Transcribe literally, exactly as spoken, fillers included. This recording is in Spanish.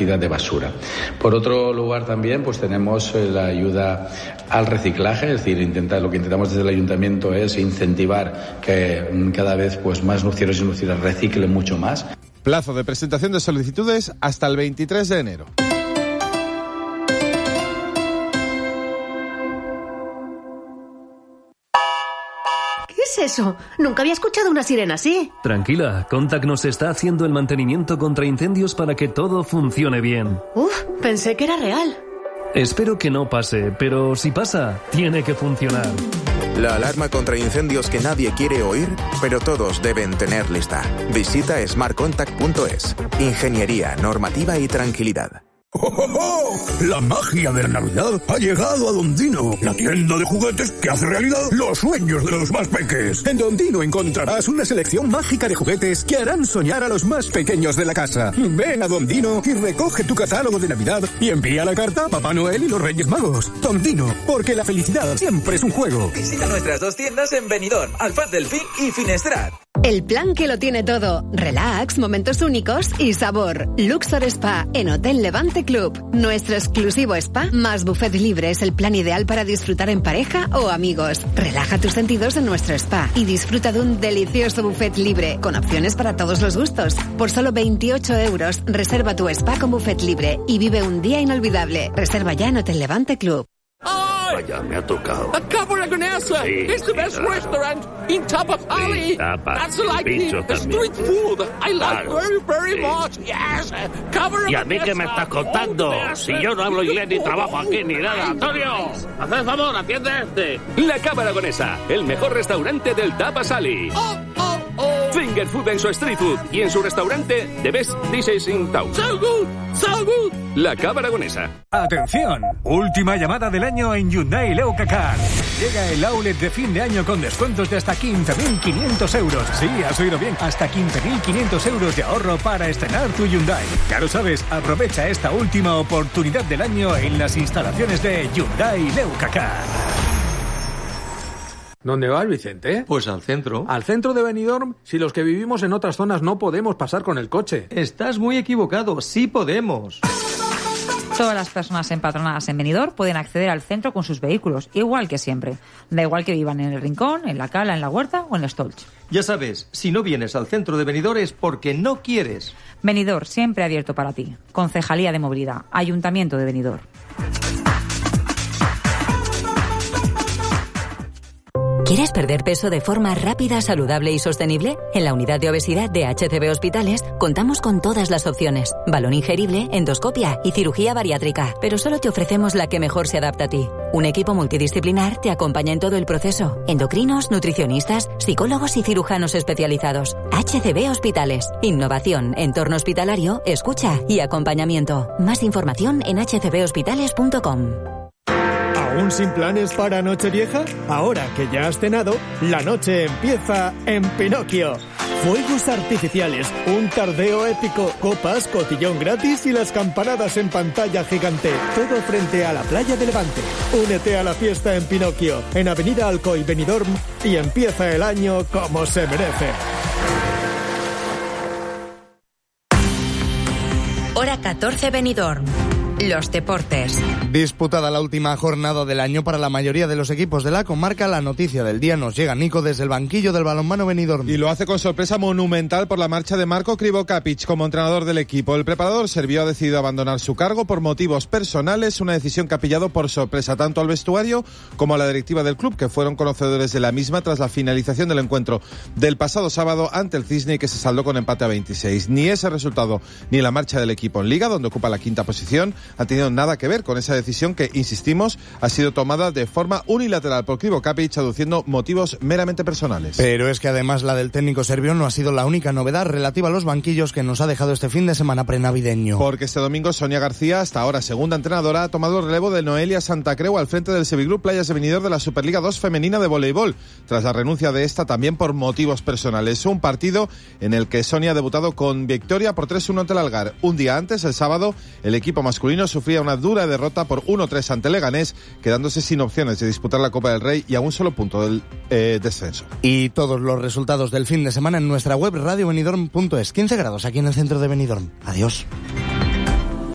recogida de basura. Por otro lugar también pues tenemos la ayuda al reciclaje, es decir, intenta, lo que intentamos desde el ayuntamiento es incentivar que cada vez pues más nucieros y nucieras reciclen mucho más. Plazo de presentación de solicitudes hasta el veintitrés de enero. ¿Qué es eso? Nunca había escuchado una sirena así. Tranquila, Contact nos está haciendo el mantenimiento contra incendios para que todo funcione bien. Uf, pensé que era real. Espero que no pase, pero si pasa, tiene que funcionar. La alarma contra incendios que nadie quiere oír, pero todos deben tener lista. Visita smart contact punto es. Ingeniería, normativa y tranquilidad. ¡Oh, oh, oh! La magia de la Navidad ha llegado a Dondino, la tienda de juguetes que hace realidad los sueños de los más peques. En Dondino encontrarás una selección mágica de juguetes que harán soñar a los más pequeños de la casa. Ven a Dondino y recoge tu catálogo de Navidad y envía la carta a Papá Noel y los Reyes Magos. Dondino, porque la felicidad siempre es un juego. Visita nuestras dos tiendas en Benidorm, Alfaz del Pi y Finestrat. El plan que lo tiene todo. Relax, momentos únicos y sabor. Luxor Spa en Hotel Levante Club. Nuestro exclusivo spa más buffet libre es el plan ideal para disfrutar en pareja o amigos. Relaja tus sentidos en nuestro spa y disfruta de un delicioso buffet libre con opciones para todos los gustos. Por solo veintiocho euros, reserva tu spa con buffet libre y vive un día inolvidable. Reserva ya en Hotel Levante Club. Vaya, me ha tocado. A Cabra Gonesa. Sí, It's the best claro. restaurant in Tapa Valley. Sí, Tapa. That's like Bicho the, the también. street food. I like Claro. very, very Sí. much. Yes. Cabra ¿Y a mí qué me Gonesa. estás contando? Oh, Si yo no hablo inglés ni trabajo aquí ni nada. Antonio, haz el favor, atiende a este. La Cabra Gonesa, el mejor restaurante del Tapa Valley. Oh, oh, oh. Finger food en su street food y en su restaurante The Best Dishes in Town. So good, so good. La Cabra Gonesa. Atención, última llamada del año en Hyundai Leo Cacar. Llega el outlet de fin de año con descuentos de hasta quince mil quinientos euros. Sí, has oído bien, hasta quince mil quinientos euros de ahorro para estrenar tu Hyundai. Ya lo sabes, aprovecha esta última oportunidad del año en las instalaciones de Hyundai Leo Cacar. ¿Dónde vas, Vicente? Pues al centro. ¿Al centro de Benidorm? Si los que vivimos en otras zonas no podemos pasar con el coche. Estás muy equivocado, sí podemos. Todas las personas empadronadas en Benidorm pueden acceder al centro con sus vehículos, igual que siempre. Da igual que vivan en el Rincón, en la Cala, en la Huerta o en el Stolch. Ya sabes, si no vienes al centro de Benidorm es porque no quieres. Benidorm, siempre abierto para ti. Concejalía de Movilidad, Ayuntamiento de Benidorm. ¿Quieres perder peso de forma rápida, saludable y sostenible? En la unidad de obesidad de H C B Hospitales contamos con todas las opciones. Balón ingerible, endoscopia y cirugía bariátrica. Pero solo te ofrecemos la que mejor se adapta a ti. Un equipo multidisciplinar te acompaña en todo el proceso. Endocrinos, nutricionistas, psicólogos y cirujanos especializados. H C B Hospitales. Innovación, entorno hospitalario, escucha y acompañamiento. Más información en h c b hospitales punto com. ¿Aún sin planes para Nochevieja? Ahora que ya has cenado, la noche empieza en Pinocchio. Fuegos artificiales, un tardeo épico, copas, cotillón gratis y las campanadas en pantalla gigante. Todo frente a la playa de Levante. Únete a la fiesta en Pinocchio, en Avenida Alcoy, Benidorm, y empieza el año como se merece. Hora catorce, Benidorm. Los deportes. Disputada la última jornada del año para la mayoría de los equipos de la comarca, la noticia del día nos llega, Nico, desde el banquillo del balonmano Benidorm. Y lo hace con sorpresa monumental por la marcha de Marco Krivokapic como entrenador del equipo. El preparador serbio ha decidido abandonar su cargo por motivos personales, una decisión que ha pillado por sorpresa tanto al vestuario como a la directiva del club, que fueron conocedores de la misma tras la finalización del encuentro del pasado sábado ante el Cisne, que se saldó con empate a veintiséis. Ni ese resultado ni la marcha del equipo en Liga, donde ocupa la quinta posición, ha tenido nada que ver con esa decisión que, insistimos, ha sido tomada de forma unilateral por Krivokapic, aduciendo motivos meramente personales. Pero es que además la del técnico serbio no ha sido la única novedad relativa a los banquillos que nos ha dejado este fin de semana prenavideño. Porque este domingo Sonia García, hasta ahora segunda entrenadora, ha tomado el relevo de Noelia Santa Creu al frente del Sevigroup Playas de Benidorm de la Superliga dos femenina de voleibol, tras la renuncia de esta también por motivos personales. Un partido en el que Sonia ha debutado con victoria por tres uno ante el Algar. Un día antes, el sábado, el equipo masculino sufría una dura derrota por uno tres ante Leganés, quedándose sin opciones de disputar la Copa del Rey y a un solo punto del eh, descenso. Y todos los resultados del fin de semana en nuestra web radio benidorm punto es. quince grados aquí en el centro de Benidorm. Adiós.